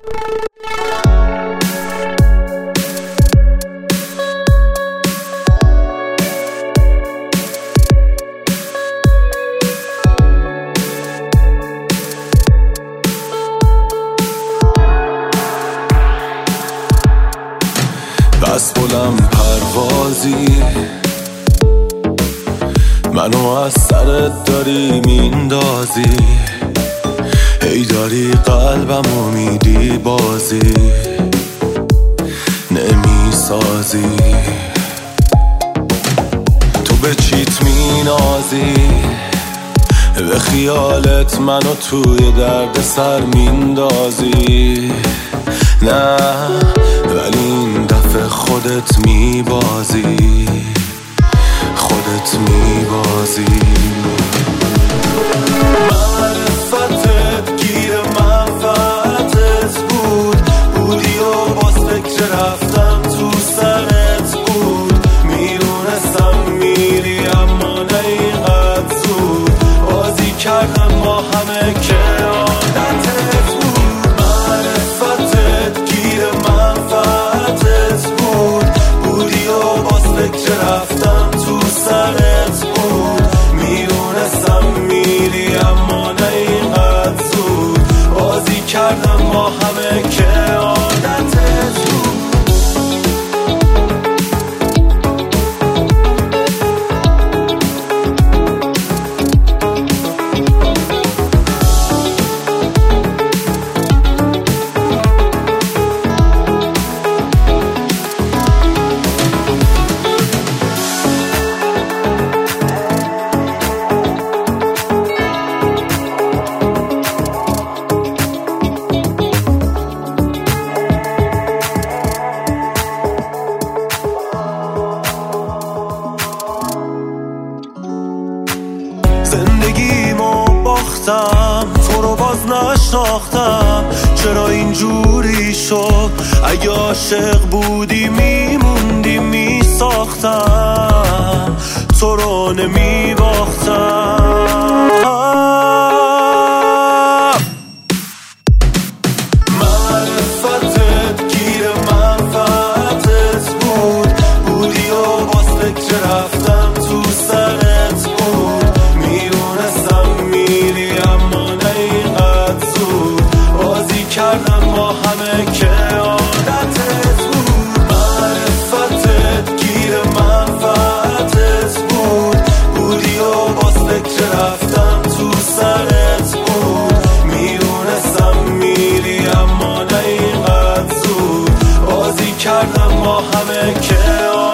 بس بلند پروازی منو از سرت داری میندازی، هی داری قلبمو میدی بازی نمیسازی. تو به چیت مینازی، به خیالت منو توی درد سر میندازی. نه ولی این دفعه خودت میبازی، خودت میبازی. معرفتت گیر منفعتت بودی و باز فکر رفتم تو سرت بود. میدونستم میری اما نه اینقدر زود، بازی کردم با همه که عادتت بود. معرفتت گیر منفعتت بودی و باز فکر رفتم تو سرت بود. میدونستم میری اما نه اینقدر زود، بازی کردم با همه که عادتت بود. زندگیمو باختم، تو رو باز نشناختم. چرا اینجوری شد؟ اگه عاشق بودی میموندی میساختم، تو رو نمیباختم. معرفتت گیر منفعتت بودی و باز فکر رفتم تو سرت بود. میدونستم میری اما نه اینقدر زود، بازی کردم با همه که عادتت بود. معرفتت گیر منفعتت بودی و باز فکر رفتم تو سرت بود. میدونستم میری اما نه اینقدر زود، بازی کردم با همه که